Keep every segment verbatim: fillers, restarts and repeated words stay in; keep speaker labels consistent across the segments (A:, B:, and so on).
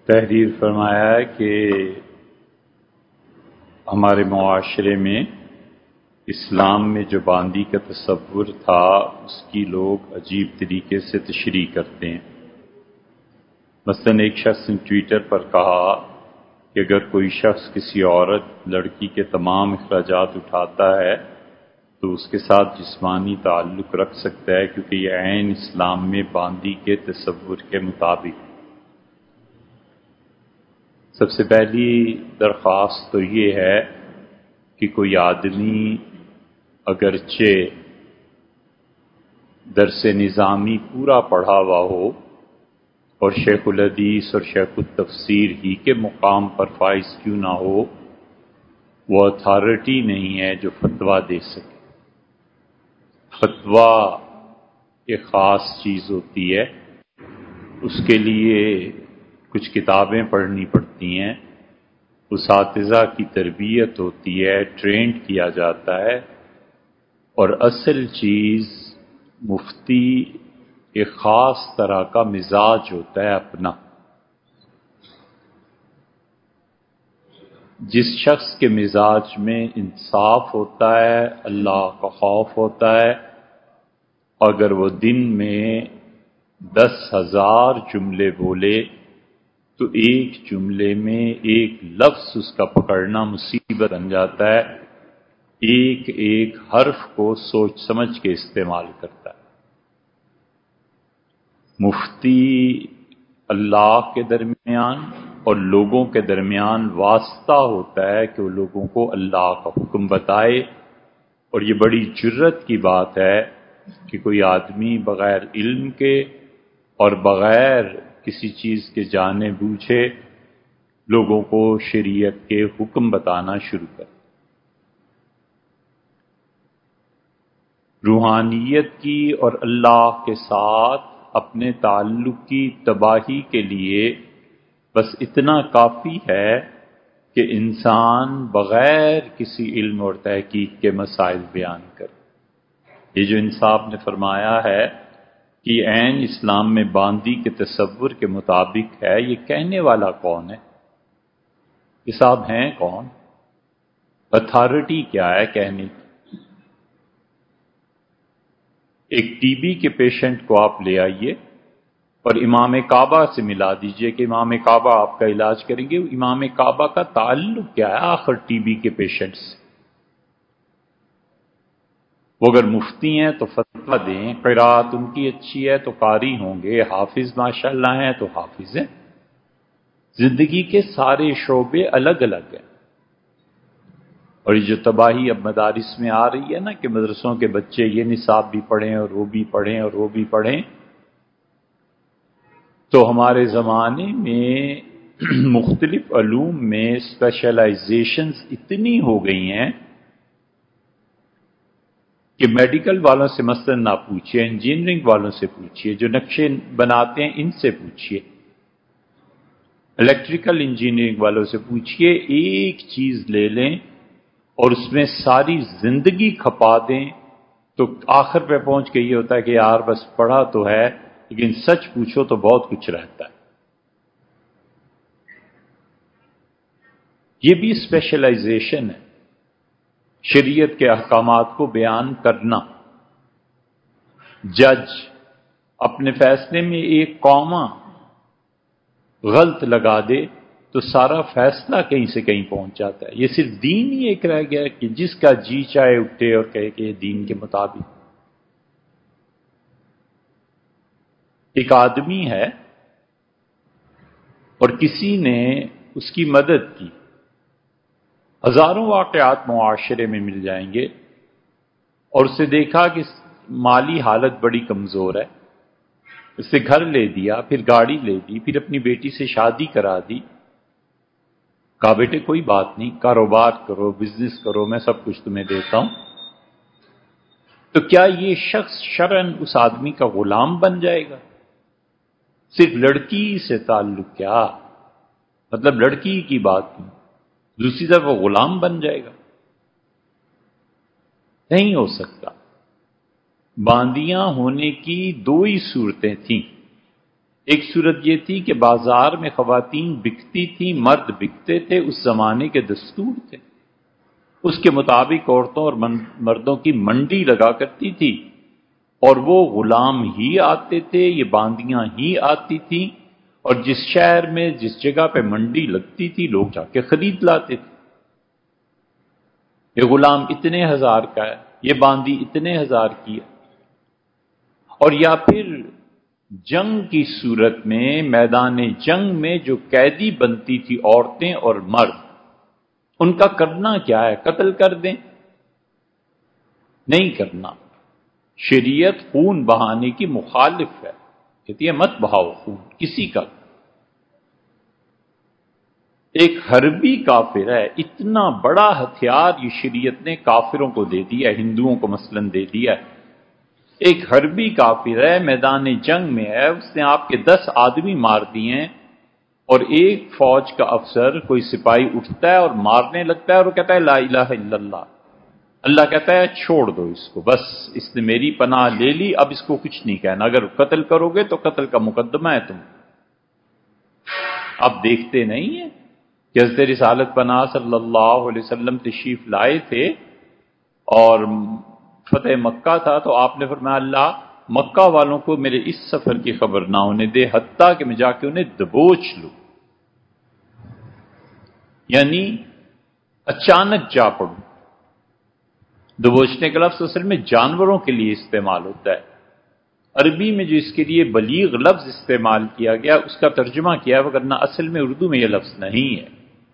A: تحریر فرمایا ہے کہ ہمارے معاشرے میں اسلام میں جو باندی کا تصور تھا اس کی لوگ عجیب طریقے سے تشریح کرتے ہیں۔ مثلا ایک شخص نے ٹویٹر پر کہا کہ اگر کوئی شخص کسی عورت لڑکی کے تمام اخراجات اٹھاتا ہے تو اس کے ساتھ جسمانی تعلق رکھ سکتا ہے، کیونکہ یہ عین اسلام میں باندی کے تصور کے مطابق۔ سب سے پہلی درخواست تو یہ ہے کہ کوئی آدمی اگرچہ درس نظامی پورا پڑھا ہوا ہو اور شیخ الحدیث اور شیخ التفسیر ہی کے مقام پر فائز کیوں نہ ہو، وہ اتھارٹی نہیں ہے جو فتویٰ دے سکے۔ فتویٰ ایک خاص چیز ہوتی ہے، اس کے لیے کچھ کتابیں پڑھنی پڑتی ہیں، اساتذہ کی تربیت ہوتی ہے، ٹرینڈ کیا جاتا ہے، اور اصل چیز مفتی ایک خاص طرح کا مزاج ہوتا ہے اپنا۔ جس شخص کے مزاج میں انصاف ہوتا ہے، اللہ کا خوف ہوتا ہے، اگر وہ دن میں دس ہزار جملے بولے تو ایک جملے میں ایک لفظ اس کا پکڑنا مصیبت بن جاتا ہے، ایک ایک حرف کو سوچ سمجھ کے استعمال کرتا ہے۔ مفتی اللہ کے درمیان اور لوگوں کے درمیان واسطہ ہوتا ہے کہ وہ لوگوں کو اللہ کا حکم بتائے، اور یہ بڑی جرت کی بات ہے کہ کوئی آدمی بغیر علم کے اور بغیر کسی چیز کے جانے بوجھے لوگوں کو شریعت کے حکم بتانا شروع کرے۔ روحانیت کی اور اللہ کے ساتھ اپنے تعلق کی تباہی کے لیے بس اتنا کافی ہے کہ انسان بغیر کسی علم اور تحقیق کے مسائل بیان کرے۔ یہ جو انصاف نے فرمایا ہے کہ عین اسلام میں باندی کے تصور کے مطابق ہے، یہ کہنے والا کون ہے؟ یہ صاحب ہیں کون؟ اتھارٹی کیا ہے کہنے کی؟ ایک ٹی بی کے پیشنٹ کو آپ لے آئیے اور امام کعبہ سے ملا دیجئے کہ امام کعبہ آپ کا علاج کریں گے۔ امام کعبہ کا تعلق کیا ہے آخر ٹی بی کے پیشنٹ سے؟ وہ اگر مفتی ہیں تو فتویٰ دیں، قرات ان کی اچھی ہے تو قاری ہوں گے، حافظ ماشاءاللہ ہیں تو حافظ ہیں۔ زندگی کے سارے شعبے الگ الگ ہیں، اور یہ جو تباہی اب مدارس میں آ رہی ہے نا کہ مدرسوں کے بچے یہ نصاب بھی پڑھیں اور وہ بھی پڑھیں اور وہ بھی پڑھیں، تو ہمارے زمانے میں مختلف علوم میں اسپیشلائزیشنز اتنی ہو گئی ہیں کہ میڈیکل والوں سے مثلا نہ پوچھئے، انجینئرنگ والوں سے پوچھئے، جو نقشے بناتے ہیں ان سے پوچھئے، الیکٹریکل انجینئرنگ والوں سے پوچھئے، ایک چیز لے لیں اور اس میں ساری زندگی کھپا دیں تو آخر پہ پہنچ کے یہ ہوتا ہے کہ یار بس پڑھا تو ہے لیکن سچ پوچھو تو بہت کچھ رہتا ہے۔ یہ بھی اسپیشلائزیشن ہے، شریعت کے احکامات کو بیان کرنا۔ جج اپنے فیصلے میں ایک کامہ غلط لگا دے تو سارا فیصلہ کہیں سے کہیں پہنچ جاتا ہے۔ یہ صرف دین ہی ایک رہ گیا کہ جس کا جی چاہے اٹھے اور کہے کہ یہ دین کے مطابق۔ ایک آدمی ہے اور کسی نے اس کی مدد کی، ہزاروں واقعات معاشرے میں مل جائیں گے، اور اسے دیکھا کہ مالی حالت بڑی کمزور ہے، اس سے گھر لے دیا، پھر گاڑی لے دی، پھر اپنی بیٹی سے شادی کرا دی، کہا بیٹے کوئی بات نہیں، کاروبار کرو، بزنس کرو، میں سب کچھ تمہیں دیتا ہوں۔ تو کیا یہ شخص شرعاً اس آدمی کا غلام بن جائے گا؟ صرف لڑکی سے تعلق کیا، مطلب لڑکی کی بات نہیں، دوسری طرف وہ غلام بن جائے گا؟ نہیں ہو سکتا۔ باندیاں ہونے کی دو ہی صورتیں تھیں، ایک صورت یہ تھی کہ بازار میں خواتین بکتی تھیں، مرد بکتے تھے، اس زمانے کے دستور تھے، اس کے مطابق عورتوں اور مردوں کی منڈی لگا کرتی تھی، اور وہ غلام ہی آتے تھے، یہ باندیاں ہی آتی تھیں، اور جس شہر میں جس جگہ پہ منڈی لگتی تھی لوگ جا کے خرید لاتے تھے۔ یہ غلام اتنے ہزار کا ہے، یہ باندی اتنے ہزار کی ہے۔ اور یا پھر جنگ کی صورت میں میدان جنگ میں جو قیدی بنتی تھی عورتیں اور مرد، ان کا کرنا کیا ہے؟ قتل کر دیں؟ نہیں کرنا۔ شریعت خون بہانے کی مخالف ہے، کہتی ہے مت بہاؤ خون کسی کا۔ ایک حربی کافر ہے، اتنا بڑا ہتھیار یہ شریعت نے کافروں کو دے دیا، ہندوؤں کو مثلاً دے دیا ہے۔ ایک حربی کافر ہے، میدان جنگ میں ہے، اس نے آپ کے دس آدمی مار دیے ہیں، اور ایک فوج کا افسر کوئی سپاہی اٹھتا ہے اور مارنے لگتا ہے، اور وہ کہتا ہے لا الہ الا اللہ۔ اللہ کہتا ہے چھوڑ دو اس کو، بس اس نے میری پناہ لے لی، اب اس کو کچھ نہیں کہنا، اگر قتل کرو گے تو قتل کا مقدمہ ہے تم۔ اب دیکھتے نہیں ہیں کہ حضرت رسالت پناہ صلی اللہ علیہ وسلم تشریف لائے تھے اور فتح مکہ تھا، تو آپ نے فرمایا اللہ مکہ والوں کو میرے اس سفر کی خبر نہ ہونے دے، حتیٰ کہ میں جا کے انہیں دبوچ لوں، یعنی اچانک جا پڑوں۔ دبوچنے کا لفظ اصل میں جانوروں کے لیے استعمال ہوتا ہے، عربی میں جو اس کے لیے بلیغ لفظ استعمال کیا گیا اس کا ترجمہ کیا ہے، وگرنہ اصل میں اردو میں یہ لفظ نہیں ہے۔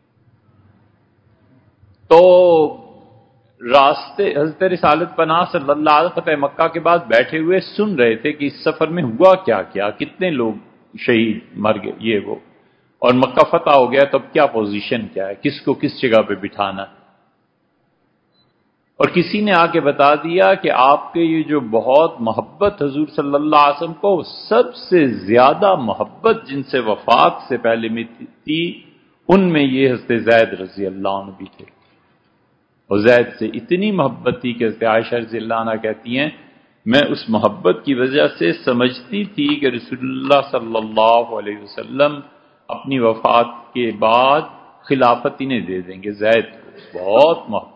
A: تو راستے حضرت رسالت پناہ صلی اللہ علیہ وسلم فتح مکہ کے بعد بیٹھے ہوئے سن رہے تھے کہ اس سفر میں ہوا کیا کیا، کتنے لوگ شہید مر گئے، یہ وہ، اور مکہ فتح ہو گیا تو اب کیا پوزیشن کیا ہے، کس کو کس جگہ پہ بٹھانا۔ اور کسی نے آ کے بتا دیا کہ آپ کے یہ جو بہت محبت حضور صلی اللہ علیہ وسلم کو، سب سے زیادہ محبت جن سے وفات سے پہلے میں تھی ان میں یہ حضرت زید رضی اللہ عنہ بھی تھے، اور زید سے اتنی محبت تھی کہ حضرت عائشہ رضی اللہ عنہ کہتی ہیں میں اس محبت کی وجہ سے سمجھتی تھی کہ رسول اللہ صلی اللہ علیہ وسلم اپنی وفات کے بعد خلافت انہیں دے دیں گے، زید کو بہت محبت۔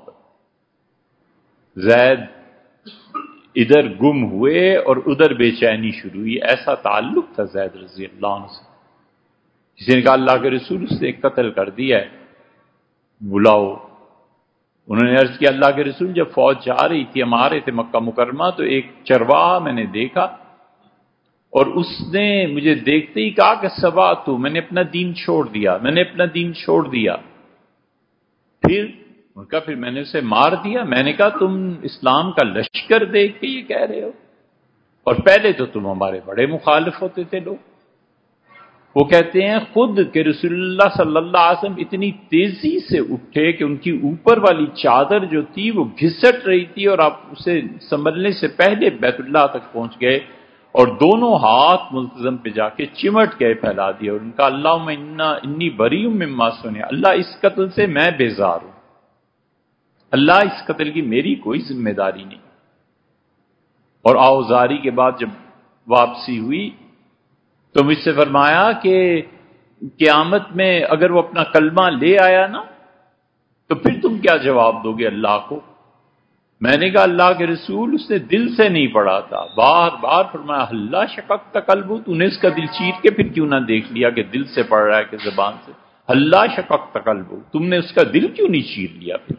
A: زید ادھر گم ہوئے اور ادھر بے چینی شروع ہوئی، ایسا تعلق تھا زید رضی اللہ عنہ سے۔ کسی نے کہا اللہ کے رسول اس نے قتل کر دیا ہے، بلاؤ۔ انہوں نے عرض کیا اللہ کے رسول جب فوج جا رہی تھی، ہم آ رہے تھے مکہ مکرمہ، تو ایک چرواہا میں نے دیکھا، اور اس نے مجھے دیکھتے ہی کہا کہ سبا تو میں نے اپنا دین چھوڑ دیا، میں نے اپنا دین چھوڑ دیا۔ پھر ان کا پھر میں نے اسے مار دیا۔ میں نے کہا تم اسلام کا لشکر دیکھ کے یہ کہہ رہے ہو، اور پہلے تو تم ہمارے بڑے مخالف ہوتے تھے لوگ۔ وہ کہتے ہیں خود کہ رسول اللہ صلی اللہ علیہ وسلم اتنی تیزی سے اٹھے کہ ان کی اوپر والی چادر جو تھی وہ گھسٹ رہی تھی، اور آپ اسے سنبھلنے سے پہلے بیت اللہ تک پہنچ گئے، اور دونوں ہاتھ ملتزم پہ جا کے چمٹ گئے، پھیلا دیا، اور ان کا اللہم انا انی بری مما سنے، اللہ اس قتل سے میں بیزار ہوں، اللہ اس قتل کی میری کوئی ذمہ داری نہیں۔ اور آوزاری کے بعد جب واپسی ہوئی تو مجھ سے فرمایا کہ قیامت میں اگر وہ اپنا کلمہ لے آیا نا تو پھر تم کیا جواب دو گے اللہ کو؟ میں نے کہا اللہ کے رسول اس نے دل سے نہیں پڑھا تھا، بار بار فرمایا اللہ شققت قلبہ، تو نے اس کا دل چیر کے پھر کیوں نہ دیکھ لیا کہ دل سے پڑھ رہا ہے کہ زبان سے؟ اللہ شققت قلبہ، تم نے اس کا دل کیوں نہیں چیر لیا پھر؟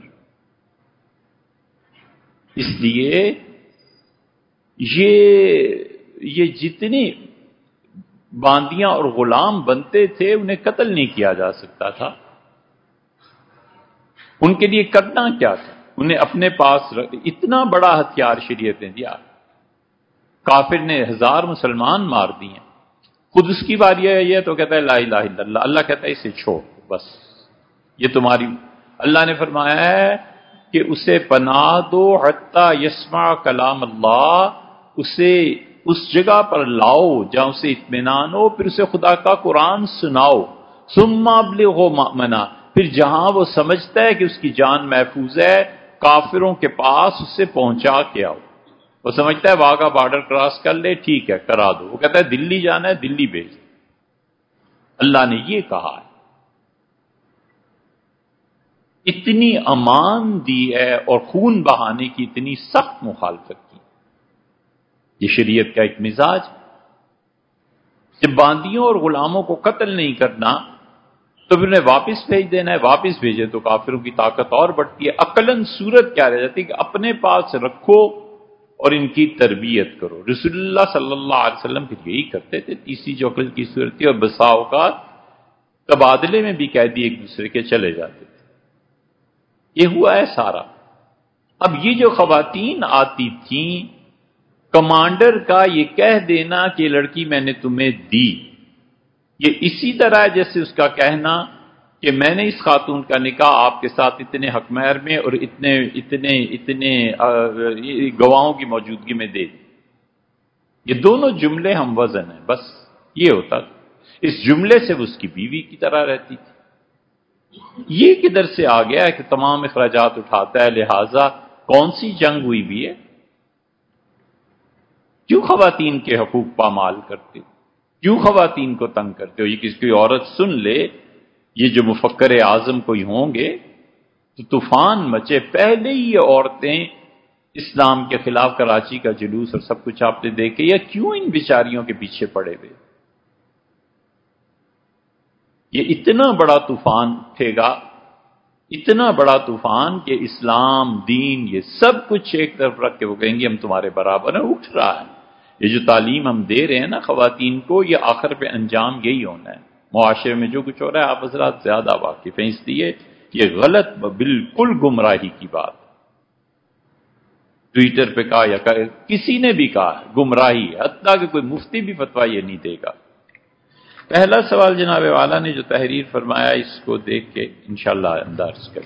A: اس لیے یہ یہ جتنی باندیاں اور غلام بنتے تھے انہیں قتل نہیں کیا جا سکتا تھا، ان کے لیے کرنا کیا تھا؟ انہیں اپنے پاس اتنا بڑا ہتھیار شریعت نے دیا، کافر نے ہزار مسلمان مار دیے، خود اس کی باری ہے یہ تو کہتا ہے لا الہ الا اللہ، اللہ کہتا ہے اسے چھوڑ بس، یہ تمہاری، اللہ نے فرمایا ہے کہ اسے پناہ دو حتی یسمع کلام اللہ، اسے اس جگہ پر لاؤ جہاں اسے اطمینان ہو، پھر اسے خدا کا قرآن سناؤ، ثم ابلغوا مأمنا، پھر جہاں وہ سمجھتا ہے کہ اس کی جان محفوظ ہے کافروں کے پاس اسے پہنچا کے آؤ۔ وہ سمجھتا ہے واگا بارڈر کراس کر لے، ٹھیک ہے کرا دو، وہ کہتا ہے دلی جانا ہے دلی بھیج، اللہ نے یہ کہا ہے، اتنی امان دی ہے اور خون بہانے کی اتنی سخت مخالفت کی۔ یہ شریعت کا ایک مزاج، جب باندیوں اور غلاموں کو قتل نہیں کرنا تو پھر انہیں واپس بھیج دینا ہے، واپس بھیجے تو کافروں کی طاقت اور بڑھتی ہے۔ عقلاً صورت کیا رہ جاتی ہے کہ اپنے پاس رکھو اور ان کی تربیت کرو۔ رسول اللہ صلی اللہ علیہ وسلم پھر یہی کرتے تھے، تیسری جو عقل کی صورت تھی، اور بسا اوقات تبادلے میں بھی قیدی ایک دوسرے کے چلے جاتے تھے۔ یہ ہوا ہے سارا۔ اب یہ جو خواتین آتی تھیں، کمانڈر کا یہ کہہ دینا کہ لڑکی میں نے تمہیں دی، یہ اسی طرح ہے جیسے اس کا کہنا کہ میں نے اس خاتون کا نکاح آپ کے ساتھ اتنے حق مہر میں اور اتنے اتنے اتنے گواہوں کی موجودگی میں دے دی۔ یہ دونوں جملے ہم وزن ہیں، بس یہ ہوتا تھا۔ اس جملے سے وہ اس کی بیوی کی طرح رہتی تھی۔ یہ کدھر سے آ گیا ہے کہ تمام اخراجات اٹھاتا ہے، لہذا کون سی جنگ ہوئی بھی ہے؟ کیوں خواتین کے حقوق پامال کرتے ہو؟ کیوں خواتین کو تنگ کرتے ہو؟ یہ کسی کوئی عورت سن لے، یہ جو مفکر اعظم کوئی ہوں گے تو طوفان مچے۔ پہلے ہی یہ عورتیں اسلام کے خلاف کراچی کا جلوس اور سب کچھ آپ نے دیکھے، یا کیوں ان بیچاریوں کے پیچھے پڑے ہوئے؟ یہ اتنا بڑا طوفان اٹھے گا، اتنا بڑا طوفان کہ اسلام، دین، یہ سب کچھ ایک طرف رکھ کے وہ کہیں گے ہم تمہارے برابر ہیں۔ اٹھ رہا ہے یہ جو تعلیم ہم دے رہے ہیں نا خواتین کو، یہ آخر پہ انجام یہی ہونا ہے۔ معاشرے میں جو کچھ ہو رہا ہے آپ حضرات زیادہ واقف ہیں، اس لیے یہ غلط، بالکل گمراہی کی بات۔ ٹویٹر پہ کہا یا کسی نے بھی کہا گمراہی ہے، حتیٰ کہ کوئی مفتی بھی فتویٰ یہ نہیں دے گا۔ پہلا سوال جناب والا نے جو تحریر فرمایا، اس کو دیکھ کے انشاءاللہ انداز کریں۔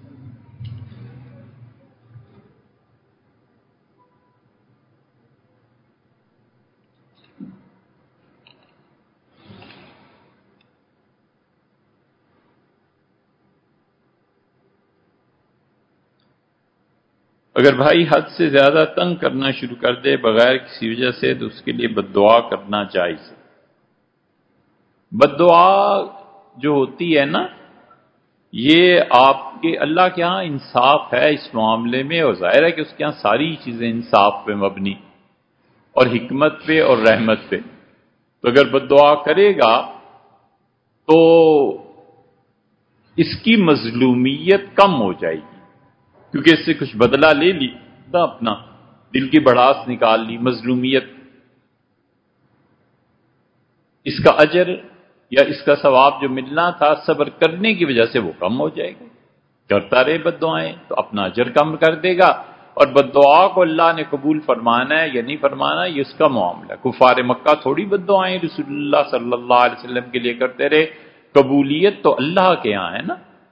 A: اگر بھائی حد سے زیادہ تنگ کرنا شروع کر دے بغیر کسی وجہ سے تو اس کے لیے بد دعا کرنا جائز ہے۔ بد دعا جو ہوتی ہے نا، یہ آپ کے اللہ کے ہاں انصاف ہے اس معاملے میں، اور ظاہر ہے کہ اس کے ہاں ساری چیزیں انصاف پہ مبنی اور حکمت پہ اور رحمت پہ۔ تو اگر بد دعا کرے گا تو اس کی مظلومیت کم ہو جائے گی، کیونکہ اس سے کچھ بدلہ لے لی تھا، اپنا دل کی بڑاس نکال لی، مظلومیت، اس کا اجر یا اس کا ثواب جو ملنا تھا صبر کرنے کی وجہ سے وہ کم ہو جائے گا۔ کرتا رہے بد دعائیں تو اپنا اجر کم کر دے گا، اور بد دعا کو اللہ نے قبول فرمانا ہے یا نہیں فرمانا یہ اس کا معاملہ ہے۔ کفار مکہ تھوڑی بد دعائیں رسول اللہ صلی اللہ علیہ وسلم کے لیے کرتے رہے، قبولیت تو اللہ کے ہاں ہے نا۔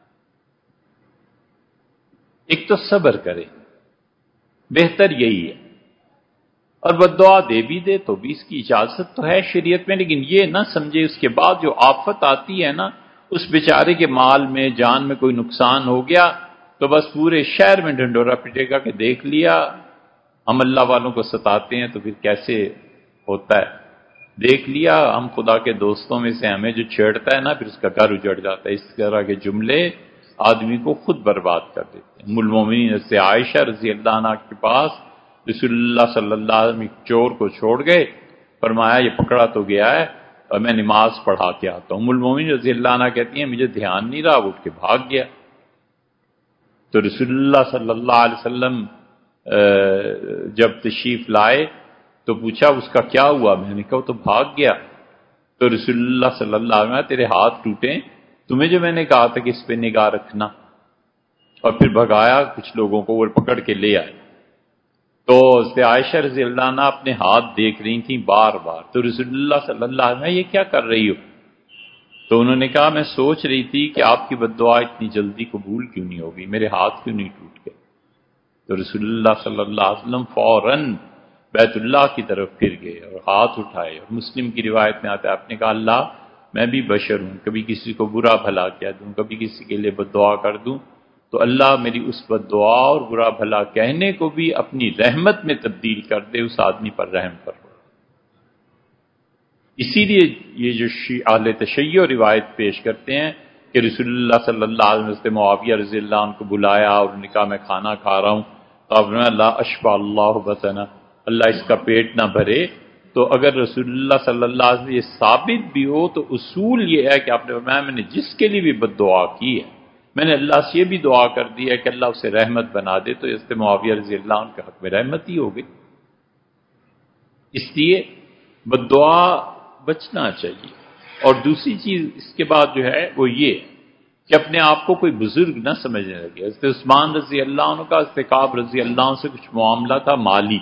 A: ایک تو صبر کرے، بہتر یہی ہے، اور بد دعا دے بھی دے تو بھی اس کی اجازت تو ہے شریعت میں، لیکن یہ نہ سمجھے اس کے بعد جو آفت آتی ہے نا، اس بیچارے کے مال میں، جان میں کوئی نقصان ہو گیا تو بس پورے شہر میں ڈھنڈورا پٹے گا کہ دیکھ لیا ہم اللہ والوں کو ستاتے ہیں تو پھر کیسے ہوتا ہے، دیکھ لیا ہم خدا کے دوستوں میں سے ہمیں جو چھیڑتا ہے نا پھر اس کا گھر اجڑ جاتا ہے۔ اس طرح کے جملے آدمی کو خود برباد کر دیتے ہیں۔ ام المومنین سے عائشہ رضی اللہ عنہ کے پاس رسول اللہ صلی اللہ علیہ وسلم چور کو چھوڑ گئے، فرمایا یہ پکڑا تو گیا ہے اور میں نماز پڑھا کے آتا ہوں۔ ام المومنین رضی اللہ عنہ کہتی ہیں مجھے دھیان نہیں رہا، وہ اٹھ کے بھاگ گیا۔ تو رسول اللہ صلی اللہ علیہ وسلم جب تشریف لائے تو پوچھا اس کا کیا ہوا؟ میں نے کہا وہ تو بھاگ گیا۔ تو رسول اللہ صلی اللہ علیہ وسلم تیرے ہاتھ ٹوٹے، تمہیں جو میں نے کہا تھا کہ اس پہ نگاہ رکھنا، اور پھر بھگایا کچھ لوگوں کو، وہ پکڑ کے لے آئے۔ تو حضرت عائشہ رضی اللہ عنہ اپنے ہاتھ دیکھ رہی تھیں بار بار، تو رسول اللہ صلی اللہ علیہ وسلم یہ کیا کر رہی ہو؟ تو انہوں نے کہا میں سوچ رہی تھی کہ آپ کی بد دعا اتنی جلدی قبول کیوں نہیں ہوگی، میرے ہاتھ کیوں نہیں ٹوٹ گئے؟ تو رسول اللہ صلی اللہ علیہ وسلم فوراً بیت اللہ کی طرف پھر گئے اور ہاتھ اٹھائے، اور مسلم کی روایت میں آتا ہے آپ نے کہا اللہ میں بھی بشر ہوں، کبھی کسی کو برا بھلا کہہ دوں، کبھی کسی کے لیے بد دعا کر دوں، تو اللہ میری اس بد دعا اور برا بھلا کہنے کو بھی اپنی رحمت میں تبدیل کر دے، اس آدمی پر رحم فرما۔ اسی لیے یہ جو اہل تشیع روایت پیش کرتے ہیں کہ رسول اللہ صلی اللہ علیہ وسلم معاویہ رضی اللہ عنہ کو بلایا اور انہوں نے کہا میں کھانا کھا رہا ہوں، تو آپ نے لا اشبع اللہ بطنا، اللہ اس کا پیٹ نہ بھرے۔ تو اگر رسول اللہ صلی اللہ علیہ وسلم یہ ثابت بھی ہو تو اصول یہ ہے کہ آپ نے فرمایا میں نے جس کے لیے بھی بد دعا کی ہے، میں نے اللہ سے یہ بھی دعا کر دی ہے کہ اللہ اسے رحمت بنا دے، تو اس سے معاویہ رضی اللہ عنہ کے حق میں رحمت ہی ہو گئی۔ اس لیے بد دعا بچنا چاہیے۔ اور دوسری چیز اس کے بعد جو ہے وہ یہ کہ اپنے آپ کو کوئی بزرگ نہ سمجھنے لگے۔ حضرت عثمان رضی اللہ عنہ کا حضرت کعب رضی اللہ عنہ سے کچھ معاملہ تھا مالی،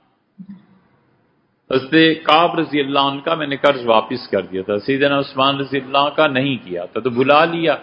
A: حضرت کعب رضی اللہ عنہ کا میں نے قرض واپس کر دیا تھا، سیدنا عثمان رضی اللہ عنہ کا نہیں کیا تھا، تو بلا لیا،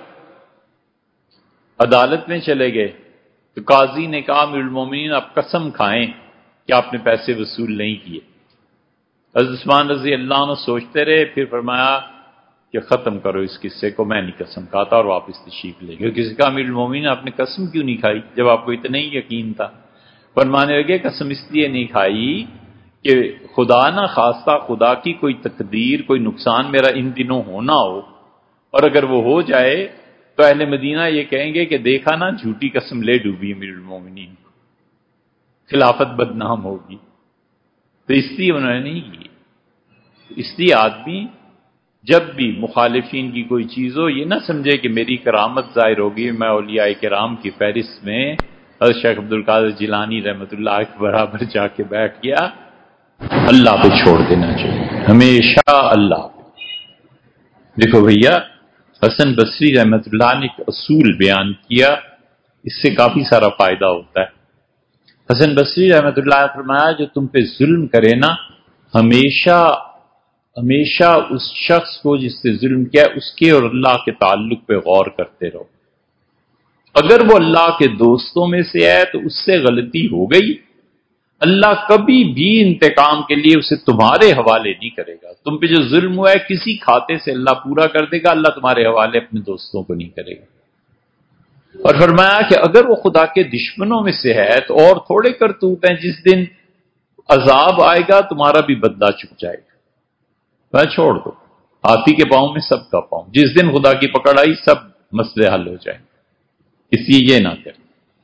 A: عدالت میں چلے گئے، تو قاضی نے کہا امیر المومنین آپ قسم کھائیں کہ آپ نے پیسے وصول نہیں کیے۔ حضرت عثمان رضی اللہ عنہ سوچتے رہے، پھر فرمایا کہ ختم کرو اس قصے کو، میں نہیں قسم کھاتا، اور واپس تشریف لے گئے۔ کسی کا امیر المومنین آپ نے قسم کیوں نہیں کھائی جب آپ کو اتنا ہی یقین تھا؟ فرمانے لگے قسم اس لیے نہیں کھائی کہ خدا نہ خواستہ خدا کی کوئی تقدیر، کوئی نقصان میرا ان دنوں ہونا ہو، اور اگر وہ ہو جائے تو اہل مدینہ یہ کہیں گے کہ دیکھا نا جھوٹی قسم لے ڈوبی امیر المومنین کو، خلافت بدنام ہوگی، تو اس لیے انہوں نے نہیں کی۔ اس لیے آدمی جب بھی مخالفین کی کوئی چیز ہو یہ نہ سمجھے کہ میری کرامت ظاہر ہوگی، میں اولیاء کرام کی فہرست میں حضرت شیخ عبد القادر جیلانی رحمۃ اللہ کے برابر جا کے بیٹھ گیا۔ اللہ پہ چھوڑ دینا چاہیے، ہمیشہ اللہ پہ۔ دیکھو بھیا، حسن بصری رحمۃ اللہ نے ایک اصول بیان کیا، اس سے کافی سارا فائدہ ہوتا ہے۔ حسن بصری رحمۃ اللہ نے فرمایا جو تم پہ ظلم کرے نا، ہمیشہ ہمیشہ اس شخص کو جس سے ظلم کیا ہے اس کے اور اللہ کے تعلق پہ غور کرتے رہو۔ اگر وہ اللہ کے دوستوں میں سے ہے تو اس سے غلطی ہو گئی، اللہ کبھی بھی انتقام کے لیے اسے تمہارے حوالے نہیں کرے گا۔ تم پہ جو ظلم ہوا ہے کسی کھاتے سے اللہ پورا کر دے گا، اللہ تمہارے حوالے اپنے دوستوں کو نہیں کرے گا۔ اور فرمایا کہ اگر وہ خدا کے دشمنوں میں سے ہے تو اور تھوڑے کرتوت ہیں، جس دن عذاب آئے گا تمہارا بھی بدلہ چک جائے گا، میں چھوڑ دو، ہاتھی کے پاؤں میں سب کا پاؤں، جس دن خدا کی پکڑ آئی سب مسئلے حل ہو جائیں، اس لیے یہ نہ کریں۔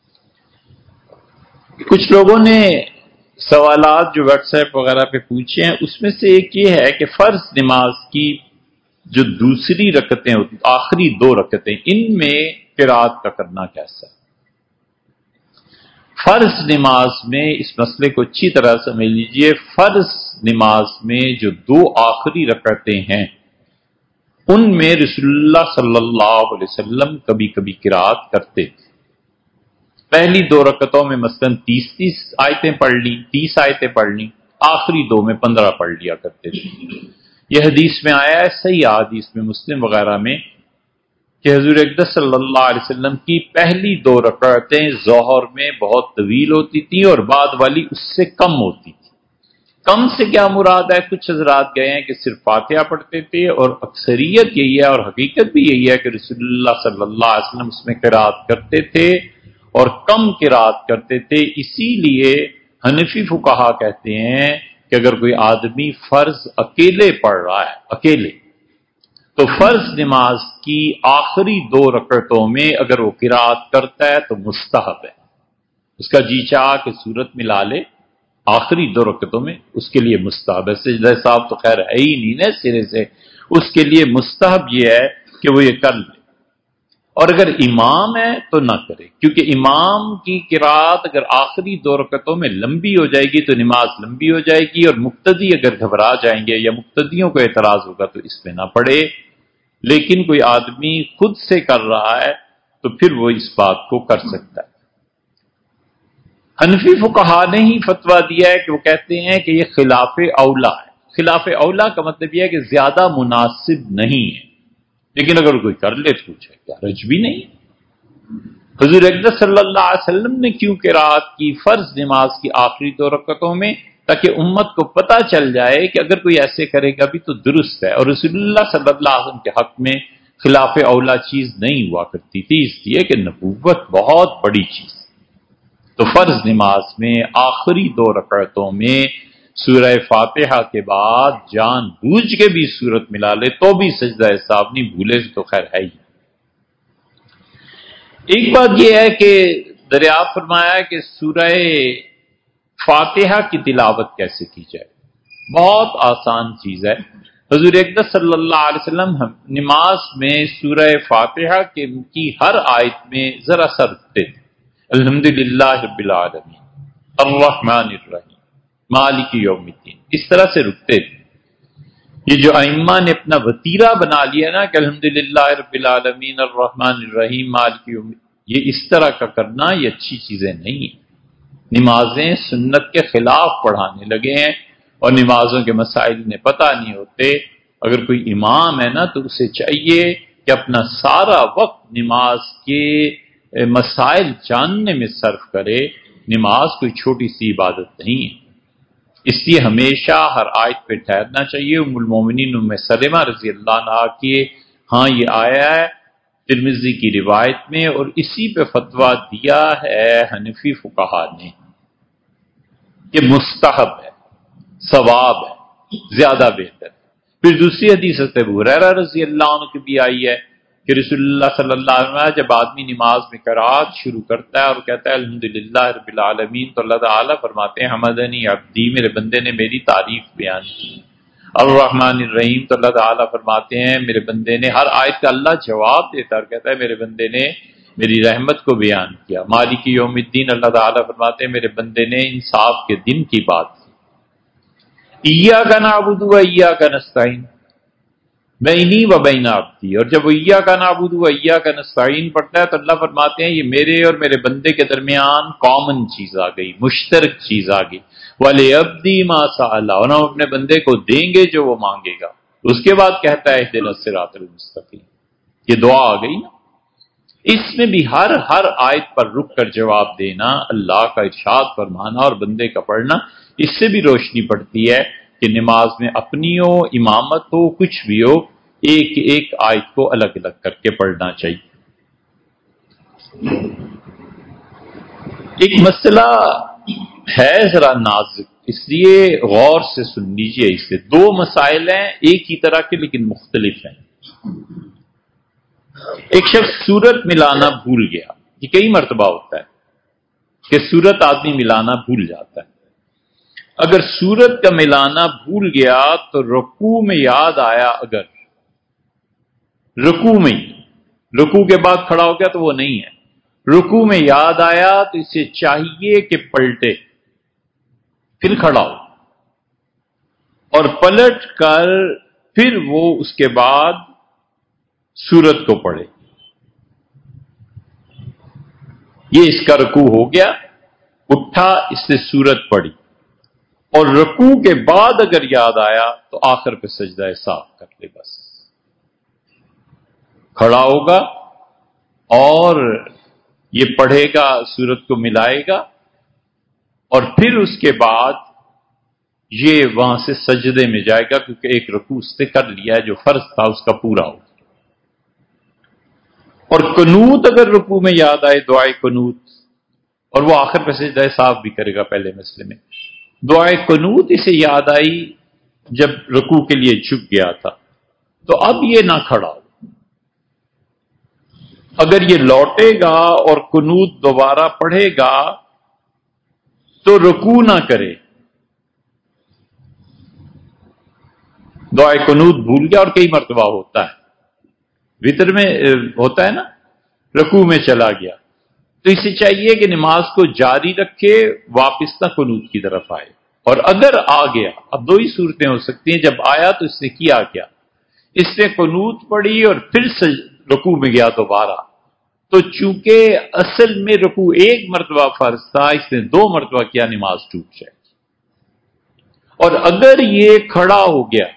A: کچھ لوگوں نے سوالات جو واٹس ایپ وغیرہ پہ پوچھے ہیں، اس میں سے ایک یہ ہے کہ فرض نماز کی جو دوسری رکعتیں ہوتی، آخری دو رکعتیں، ان میں قرات کا کرنا کیسا ہے؟ فرض نماز میں اس مسئلے کو اچھی طرح سمجھ لیجئے، فرض نماز میں جو دو آخری رکعتیں ہیں ان میں رسول اللہ صلی اللہ علیہ وسلم کبھی کبھی قرات کرتے تھے۔ پہلی دو رکعتوں میں مثلاً تیس تیس آیتیں پڑھ لی، تیس آیتیں پڑھ لی، آخری دو میں پندرہ پڑھ لیا کرتے تھے۔ یہ حدیث میں آیا ہے، صحیح حدیث میں مسلم وغیرہ میں، کہ حضور اقدس صلی اللہ علیہ وسلم کی پہلی دو رکعتیں ظہر میں بہت طویل ہوتی تھیں اور بعد والی اس سے کم ہوتی تھی۔ کم سے کیا مراد ہے؟ کچھ حضرات گئے ہیں کہ صرف فاتحہ پڑھتے تھے، اور اکثریت یہی ہے اور حقیقت بھی یہی ہے کہ رسول اللہ صلی اللہ علیہ وسلم اس میں قرات کرتے تھے اور کم قرات کرتے تھے۔ اسی لیے حنفی فقہا کہتے ہیں کہ اگر کوئی آدمی فرض اکیلے پڑھ رہا ہے، اکیلے، تو فرض نماز کی آخری دو رکعتوں میں اگر وہ قرات کرتا ہے تو مستحب ہے، اس کا جی چاہ کہ صورت ملا لے، آخری دو رکعتوں میں اس کے لیے مستحب ہے۔ سجدہ صاحب تو خیر ہے ہی نہیں نا سرے سے، اس کے لیے مستحب یہ ہے کہ وہ یہ کر لے، اور اگر امام ہے تو نہ کرے، کیونکہ امام کی قرات اگر آخری دو رکعتوں میں لمبی ہو جائے گی تو نماز لمبی ہو جائے گی، اور مقتدی اگر گھبرا جائیں گے یا مقتدیوں کو اعتراض ہوگا تو اس میں نہ پڑھے۔ لیکن کوئی آدمی خود سے کر رہا ہے تو پھر وہ اس بات کو کر سکتا ہے۔ حنفی فقہا نے ہی فتویٰ دیا ہے کہ وہ کہتے ہیں کہ یہ خلاف اولا ہے۔ خلاف اولا کا مطلب یہ ہے کہ زیادہ مناسب نہیں ہے، لیکن اگر کوئی کر لے تو کچھ ہے کیا رج بھی نہیں۔ حضور اقدس صلی اللہ علیہ وسلم نے کیوں قرات کی فرض نماز کی آخری دو رکعتوں میں؟ تاکہ امت کو پتہ چل جائے کہ اگر کوئی ایسے کرے گا بھی تو درست ہے، اور رسول اللہ صلی اللہ علیہ وسلم کے حق میں خلاف اولا چیز نہیں ہوا کرتی تھی، اس لیے کہ نبوت بہت بڑی چیز۔ تو فرض نماز میں آخری دو رکعتوں میں سورہ فاتحہ کے بعد جان بوجھ کے بھی سورت ملا لے تو بھی سجدہ صاحب نہیں بھولے تو خیر ہے ہی۔ ایک بات یہ ہے کہ دریافت فرمایا کہ سورہ فاتحہ کی تلاوت کیسے کی جائے، بہت آسان چیز ہے۔ حضور اقدس صلی اللہ علیہ وسلم ہم نماز میں سورہ فاتحہ کے کی ہر آیت میں ذرا سا رکتے تھے، الحمدللہ رب العالمین الرحمن الرحیم مالک یوم الدین، اس طرح سے رکتے تھے۔ یہ جو ائمہ نے اپنا وتیرہ بنا لیا نا کہ الحمدللہ رب العالمین الرحمن الرحیم مالک یوم الدین، یہ اس طرح کا کرنا یہ اچھی چیزیں نہیں ہیں۔ نمازیں سنت کے خلاف پڑھانے لگے ہیں اور نمازوں کے مسائل انہیں پتہ نہیں ہوتے۔ اگر کوئی امام ہے نا تو اسے چاہیے کہ اپنا سارا وقت نماز کے مسائل جاننے میں صرف کرے۔ نماز کوئی چھوٹی سی عبادت نہیں ہے، اس لیے ہمیشہ ہر آیت پہ ٹھہرنا چاہیے۔ ام المومنین ام سلمہ رضی اللہ عنہا کی ہاں یہ آیا ہے ترمذی کی روایت میں، اور اسی پہ فتویٰ دیا ہے حنفی فقہا نے کہ مستحب ہے، ثواب ہے، زیادہ بہتر ہے۔ پھر دوسری حدیث حضرت ابو ہریرہ رضی اللہ عنہ کی بھی آئی ہے کہ رسول اللہ صلی اللہ علیہ وسلم جب آدمی نماز میں قرات شروع کرتا ہے اور کہتا ہے الحمدللہ رب العالمین تو اللہ تعالیٰ فرماتے ہیں حمدنی عبدی، میرے بندے نے میری تعریف بیان کی۔ الرحمن الرحیم تو اللہ تعالیٰ فرماتے ہیں میرے بندے نے، ہر آیت کا اللہ جواب دیتا اور کہتا ہے میرے بندے نے میری رحمت کو بیان کیا۔ مالک یوم الدین اللہ تعالیٰ فرماتے ہیں میرے بندے نے انصاف کے دن کی بات کی۔ ایاک نعبد و ایاک نستعین بینی و بین عبدی، اور جب وہ ایاک نعبد و ایاک نستعین پڑھتا ہے تو اللہ فرماتے ہیں یہ میرے اور میرے بندے کے درمیان کامن چیز آ گئی، مشترک چیز آ گئی۔ وَلِعَبْدِي مَا سَأَلَ، اور ہم اپنے بندے کو دیں گے جو وہ مانگے گا۔ اس کے بعد کہتا ہے اهْدِنَا الصِّرَاطَ الْمُسْتَقِيمَ، یہ دعا آ گئی نا۔ اس میں بھی ہر ہر آیت پر رک کر جواب دینا، اللہ کا ارشاد فرمانا اور بندے کا پڑھنا، اس سے بھی روشنی پڑتی ہے کہ نماز میں اپنی ہو، امامت ہو، کچھ بھی ہو، ایک ایک آیت کو الگ الگ کر کے پڑھنا چاہیے۔ ایک مسئلہ ہے ذرا نازک، اس لیے غور سے سن لیجیے۔ اس سے دو مسائل ہیں ایک ہی طرح کے لیکن مختلف ہیں۔ ایک شخص سورت ملانا بھول گیا، یہ کئی مرتبہ ہوتا ہے کہ سورت آدمی ملانا بھول جاتا ہے۔ اگر سورت کا ملانا بھول گیا تو رکوع میں یاد آیا، اگر رکوع میں ہی رکوع کے بعد کھڑا ہو گیا تو وہ نہیں ہے، رکوع میں یاد آیا تو اسے چاہیے کہ پلٹے، پھر کھڑا ہو اور پلٹ کر پھر وہ اس کے بعد سورت کو پڑھے۔ یہ اس کا رکوع ہو گیا، اٹھا اس نے سورت پڑھی، اور رکوع کے بعد اگر یاد آیا تو آخر پہ سجدہ صاف کر لے، بس کھڑا ہوگا اور یہ پڑھے گا، سورت کو ملائے گا، اور پھر اس کے بعد یہ وہاں سے سجدے میں جائے گا، کیونکہ ایک رکوع اس نے کر لیا ہے جو فرض تھا اس کا پورا ہو۔ اور قنوت اگر رکوع میں یاد آئے، دعائے قنوت، اور وہ آخر پہ سجدہ صاف بھی کرے گا پہلے مسئلے میں، دعائے قنوت اسے یاد آئی جب رکوع کے لیے جھک گیا تھا، تو اب یہ نہ کھڑا ہو۔ اگر یہ لوٹے گا اور قنوت دوبارہ پڑھے گا تو رکوع نہ کرے، دعائے قنوت بھول گیا، اور کئی مرتبہ ہوتا ہے، وتر میں ہوتا ہے نا، رکوع میں چلا گیا تو اسے چاہیے کہ نماز کو جاری رکھے، واپس نہ قنوت کی طرف آئے۔ اور اگر آ گیا، اب دو ہی صورتیں ہو سکتی ہیں، جب آیا تو اس نے کیا کیا، اس نے قنوت پڑھی اور پھر رکوع میں گیا دوبارہ، تو چونکہ اصل میں رکوع ایک مرتبہ فرض تھا، اس نے دو مرتبہ کیا، نماز ٹوٹ جائے گی۔ اور اگر یہ کھڑا ہو گیا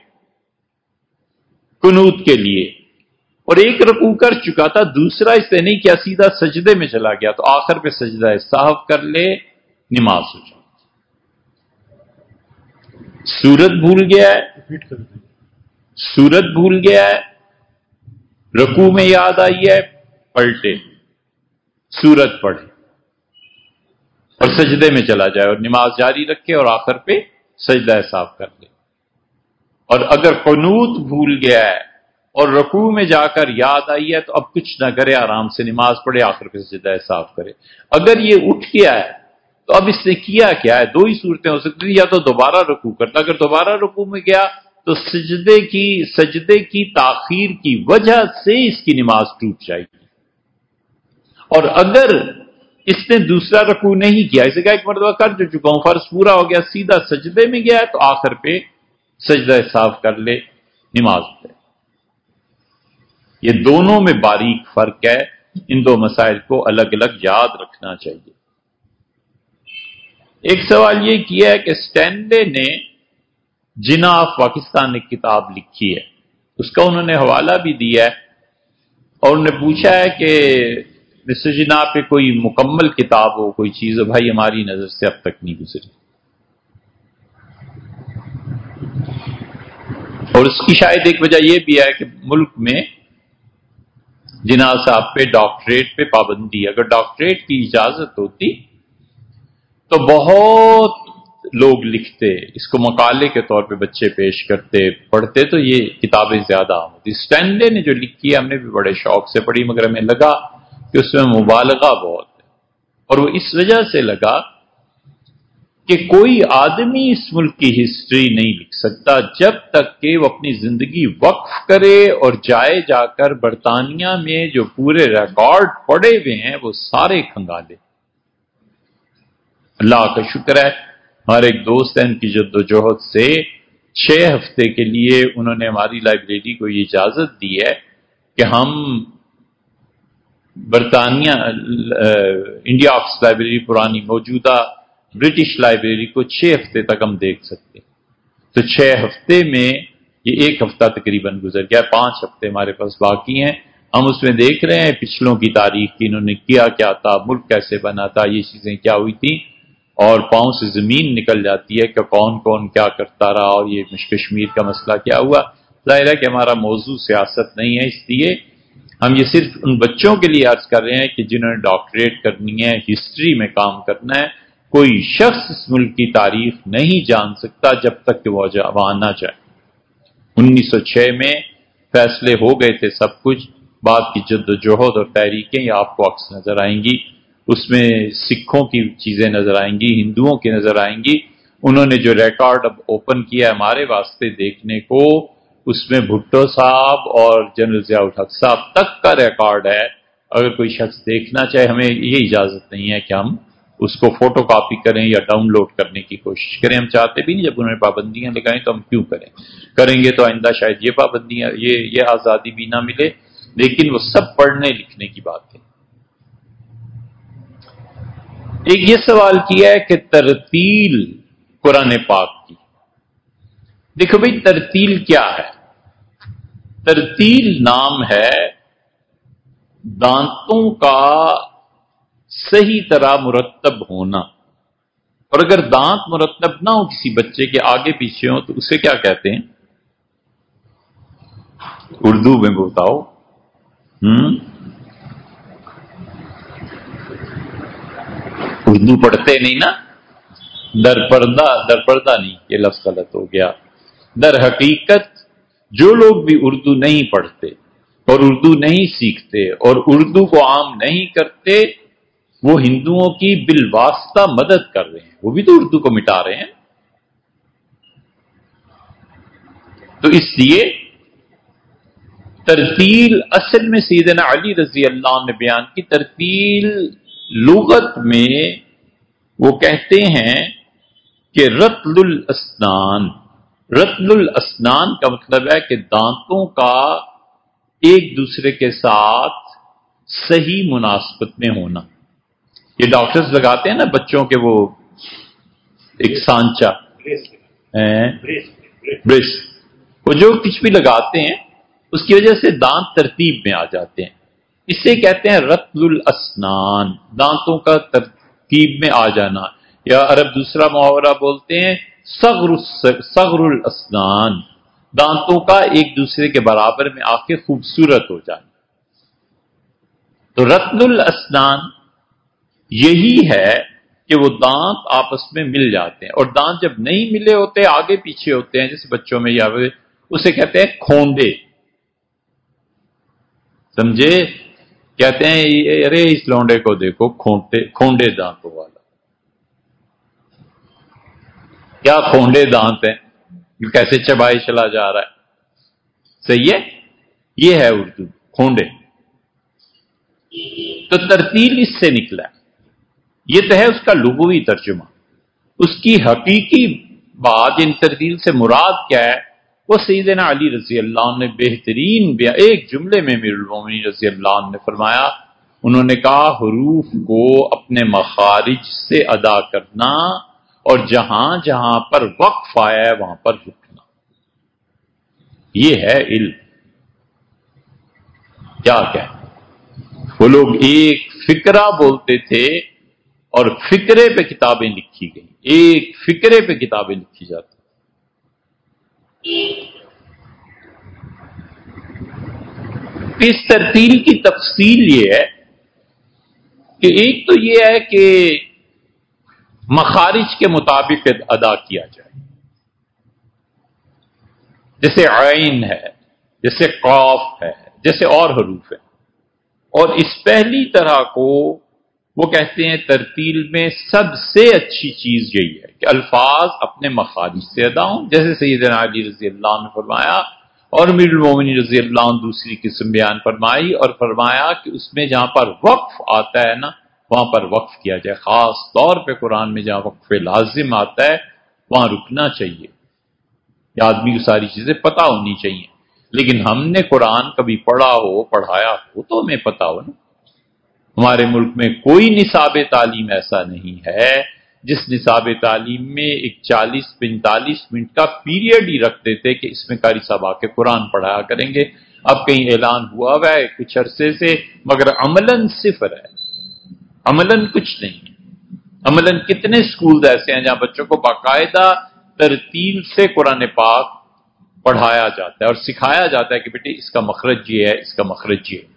A: قنوت کے لیے اور ایک رکوع کر چکا تھا، دوسرا اس نے نہیں کیا، سیدھا سجدے میں چلا گیا، تو آخر پہ سجدہ سہو کر لے، نماز ہو جائے۔ سورت بھول گیا ہے، سورت بھول گیا ہے، رکوع میں یاد آئی ہے، پلٹے، سورت پڑھے اور سجدے میں چلا جائے اور نماز جاری رکھے اور آخر پہ سجدہ صاف کر لے، اور اگر قنوت بھول گیا ہے اور رکوع میں جا کر یاد آئی ہے تو اب کچھ نہ کرے، آرام سے نماز پڑھے، آخر پہ سجدہ صاف کرے۔ اگر یہ اٹھ گیا ہے تو اب اس نے کیا کیا ہے؟ دو ہی صورتیں ہو سکتی ہیں، یا تو دوبارہ رکوع کرتا، اگر دوبارہ رکوع میں گیا تو سجدے کی سجدے کی تاخیر کی وجہ سے اس کی نماز ٹوٹ جائے گی، اور اگر اس نے دوسرا رکوع نہیں کیا، اسے کہا ایک مرتبہ کر جو چکا ہوں، فرض پورا ہو گیا، سیدھا سجدے میں گیا ہے تو آخر پہ سجدہ صاف کر لے، نماز پڑھے۔ یہ دونوں میں باریک فرق ہے، ان دو مسائل کو الگ الگ یاد رکھنا چاہیے۔ ایک سوال یہ کیا ہے کہ اسٹینلے نے جناح آف پاکستان نے کتاب لکھی ہے، اس کا انہوں نے حوالہ بھی دیا ہے، اور انہوں نے پوچھا ہے کہ مسٹر جناح پہ کوئی مکمل کتاب ہو، کوئی چیز ہو، بھائی ہماری نظر سے اب تک نہیں گزری، اور اس کی شاید ایک وجہ یہ بھی ہے کہ ملک میں جناح صاحب پہ ڈاکٹریٹ پہ پابندی ہے۔ اگر ڈاکٹریٹ کی اجازت ہوتی تو بہت لوگ لکھتے، اس کو مقالے کے طور پہ بچے پیش کرتے، پڑھتے، تو یہ کتابیں زیادہ عام ہوتی۔ اسٹینلے نے جو لکھی ہے ہم نے بھی بڑے شوق سے پڑھی، مگر ہمیں لگا کہ اس میں مبالغہ بہت ہے، اور وہ اس وجہ سے لگا کہ کوئی آدمی اس ملک کی ہسٹری نہیں لکھ سکتا جب تک کہ وہ اپنی زندگی وقف کرے اور جائے جا کر برطانیہ میں جو پورے ریکارڈ پڑے ہوئے ہیں وہ سارے کھنگالے۔ اللہ کا شکر ہے ہمارے ایک دوست ہیں، ان کی جد و جہد سے چھ ہفتے کے لیے انہوں نے ہماری لائبریری کو یہ اجازت دی ہے کہ ہم برطانیہ انڈیا آفس لائبریری پرانی موجودہ برٹش لائبریری کو چھ ہفتے تک ہم دیکھ سکتے، تو چھ ہفتے میں یہ ایک ہفتہ تقریباً گزر گیا، پانچ ہفتے ہمارے پاس باقی ہیں، ہم اس میں دیکھ رہے ہیں پچھلوں کی تاریخ کی، انہوں نے کیا کیا تھا، ملک کیسے بنا تھا، یہ چیزیں کیا ہوئی تھیں، اور پاؤں سے زمین نکل جاتی ہے کہ کون کون کیا کرتا رہا، اور یہ کشمیر کا مسئلہ کیا ہوا۔ ظاہر ہے کہ ہمارا موضوع سیاست نہیں ہے، اس لیے ہم یہ صرف ان بچوں کے لیے عرض کر رہے ہیں کہ جنہوں نے ڈاکٹریٹ کرنی ہے، ہسٹری میں کام کرنا ہے، کوئی شخص اس ملک کی تاریخ نہیں جان سکتا جب تک کہ وہ وہاں نہ جائے۔ انیس سو چھ میں فیصلے ہو گئے تھے، سب کچھ بعد کی جد و جہد اور تحریکیں یہ آپ کو عکس نظر آئیں گی، اس میں سکھوں کی چیزیں نظر آئیں گی، ہندوؤں کی نظر آئیں گی۔ انہوں نے جو ریکارڈ اب اوپن کیا ہمارے واسطے دیکھنے کو، اس میں بھٹو صاحب اور جنرل ضیاء الحق صاحب تک کا ریکارڈ ہے، اگر کوئی شخص دیکھنا چاہے، ہمیں یہ اجازت نہیں ہے کہ ہم اس کو فوٹو کاپی کریں یا ڈاؤن لوڈ کرنے کی کوشش کریں، ہم چاہتے بھی نہیں، جب انہوں نے پابندیاں لگائیں تو ہم کیوں کریں، کریں گے تو آئندہ شاید یہ پابندیاں یہ یہ آزادی بھی نہ ملے، لیکن وہ سب پڑھنے لکھنے کی بات ہے۔ ایک یہ سوال کیا ہے کہ ترتیل قرآن پاک کی، دیکھو بھئی ترتیل کیا ہے؟ ترتیل نام ہے دانتوں کا صحیح طرح مرتب ہونا، اور اگر دانت مرتب نہ ہو کسی بچے کے آگے پیچھے ہو تو اسے کیا کہتے ہیں؟ اردو میں بتاؤ۔ ہم اردو پڑھتے نہیں نا؟ در پردہ در پردہ نہیں، یہ لفظ غلط ہو گیا۔ در حقیقت جو لوگ بھی اردو نہیں پڑھتے اور اردو نہیں سیکھتے اور اردو کو عام نہیں کرتے، وہ ہندوؤں کی بالواسطہ مدد کر رہے ہیں، وہ بھی تو اردو کو مٹا رہے ہیں۔ تو اس لیے ترتیل اصل میں سیدنا علی رضی اللہ عنہ نے بیان کی، ترتیل لغت میں وہ کہتے ہیں کہ رتل الاسنان، رتل الاسنان کا مطلب ہے کہ دانتوں کا ایک دوسرے کے ساتھ صحیح مناسبت میں ہونا۔ یہ ڈاکٹرز لگاتے ہیں نا بچوں کے، وہ ایک سانچہ برس، وہ جو کچھ بھی لگاتے ہیں اس کی وجہ سے دانت ترتیب میں آ جاتے ہیں، اسے کہتے ہیں رتل الاسنان، دانتوں کا ترتیب میں آ جانا، یا عرب دوسرا محاورہ بولتے ہیں صغر صغر الاسنان، دانتوں کا ایک دوسرے کے برابر میں آ کے خوبصورت ہو جانا۔ تو رتل الاسنان یہی ہے کہ وہ دانت آپس میں مل جاتے ہیں، اور دانت جب نہیں ملے ہوتے آگے پیچھے ہوتے ہیں، جیسے بچوں میں یا اسے کہتے ہیں کھونڈے، سمجھے؟ کہتے ہیں ارے اس لونڈے کو دیکھو کھونڈے کھونڈے دانتوں والا۔ کیا کھونڈے دانت ہیں، کیسے چبائے چلا جا رہا ہے، صحیح ہے؟ یہ ہے اردو کھونڈے۔ تو ترتیل اس سے نکلا ہے، یہ تو ہے اس کا لغوی ترجمہ۔ اس کی حقیقی بات ان ترتیل سے مراد کیا ہے، وہ سیدنا علی رضی اللہ عنہ نے بہترین بیا ایک جملے میں امیر المومنین رضی اللہ عنہ نے فرمایا، انہوں نے کہا حروف کو اپنے مخارج سے ادا کرنا اور جہاں جہاں پر وقف آیا ہے وہاں پر رکنا، یہ ہے علم۔ کیا کہ وہ لوگ ایک فکرہ بولتے تھے اور فکرے پہ کتابیں لکھی گئی، ایک فکرے پہ کتابیں لکھی جاتی۔ اس ترتیل کی تفصیل یہ ہے کہ ایک تو یہ ہے کہ مخارج کے مطابق ادا کیا جائے، جیسے عین ہے، جیسے قاف ہے، جیسے اور حروف ہیں، اور اس پہلی طرح کو وہ کہتے ہیں ترتیل میں سب سے اچھی چیز یہی ہے کہ الفاظ اپنے مخارج سے ادا ہوں، جیسے سیدنا علی رضی اللہ عنہ نے فرمایا، اور امیر المومنین رضی اللہ عنہ دوسری قسم بیان فرمائی اور فرمایا کہ اس میں جہاں پر وقف آتا ہے نا وہاں پر وقف کیا جائے، خاص طور پہ قرآن میں جہاں وقف لازم آتا ہے وہاں رکنا چاہیے، کہ آدمی کو ساری چیزیں پتہ ہونی چاہیے۔ لیکن ہم نے قرآن کبھی پڑھا ہو پڑھایا ہو تو ہمیں پتہ ہو نا۔ ہمارے ملک میں کوئی نصاب تعلیم ایسا نہیں ہے جس نصاب تعلیم میں ایک چالیس پینتالیس منٹ کا پیریڈ ہی رکھتے تھے کہ اس میں قاری صاحب آ کے قرآن پڑھایا کریں گے۔ اب کہیں اعلان ہوا ہوا ہے کچھ عرصے سے، مگر عملاً صفر ہے، عملاً کچھ نہیں ہے۔ عملاً کتنے سکول ایسے ہیں جہاں بچوں کو باقاعدہ ترتیل سے قرآن پاک پڑھایا جاتا ہے اور سکھایا جاتا ہے کہ بیٹے اس کا مخرج یہ ہے، اس کا مخرج یہ ہے۔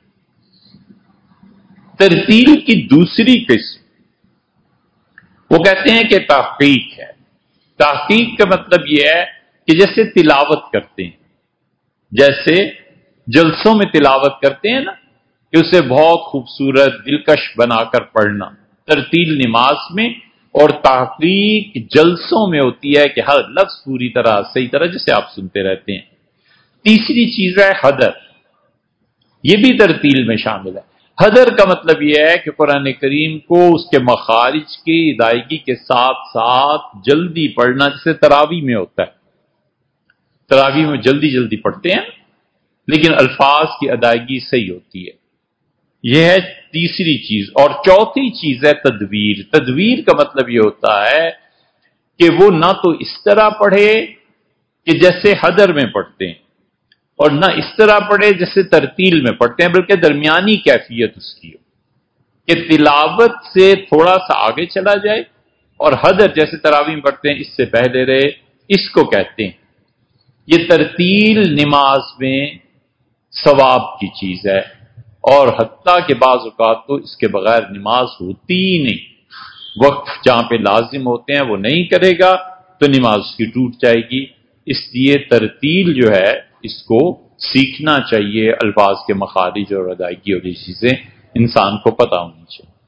A: ترتیل کی دوسری قسم وہ کہتے ہیں کہ تحقیق ہے۔ تحقیق کا مطلب یہ ہے کہ جیسے تلاوت کرتے ہیں، جیسے جلسوں میں تلاوت کرتے ہیں نا کہ اسے بہت خوبصورت دلکش بنا کر پڑھنا، ترتیل نماز میں اور تحقیق جلسوں میں ہوتی ہے کہ ہر لفظ پوری طرح صحیح طرح جسے آپ سنتے رہتے ہیں۔ تیسری چیز ہے حدر، یہ بھی ترتیل میں شامل ہے۔ حدر کا مطلب یہ ہے کہ قرآن کریم کو اس کے مخارج کی ادائیگی کے ساتھ ساتھ جلدی پڑھنا، جیسے تراویح میں ہوتا ہے، تراویح میں جلدی جلدی پڑھتے ہیں لیکن الفاظ کی ادائیگی صحیح ہوتی ہے، یہ ہے تیسری چیز۔ اور چوتھی چیز ہے تدویر۔ تدویر کا مطلب یہ ہوتا ہے کہ وہ نہ تو اس طرح پڑھے کہ جیسے حدر میں پڑھتے ہیں اور نہ اس طرح پڑھے جیسے ترتیل میں پڑھتے ہیں، بلکہ درمیانی کیفیت اس کی ہو کہ تلاوت سے تھوڑا سا آگے چلا جائے اور حدر جیسے تراویح میں پڑھتے ہیں اس سے پہلے رہے، اس کو کہتے ہیں۔ یہ ترتیل نماز میں ثواب کی چیز ہے، اور حتیٰ کہ بعض اوقات تو اس کے بغیر نماز ہوتی ہی نہیں۔ وقف جہاں پہ لازم ہوتے ہیں وہ نہیں کرے گا تو نماز اس کی ٹوٹ جائے گی۔ اس لیے ترتیل جو ہے اس کو سیکھنا چاہیے، الفاظ کے مخارج اور ادائیگی اور یہ چیزیں انسان کو پتہ ہونی چاہیے۔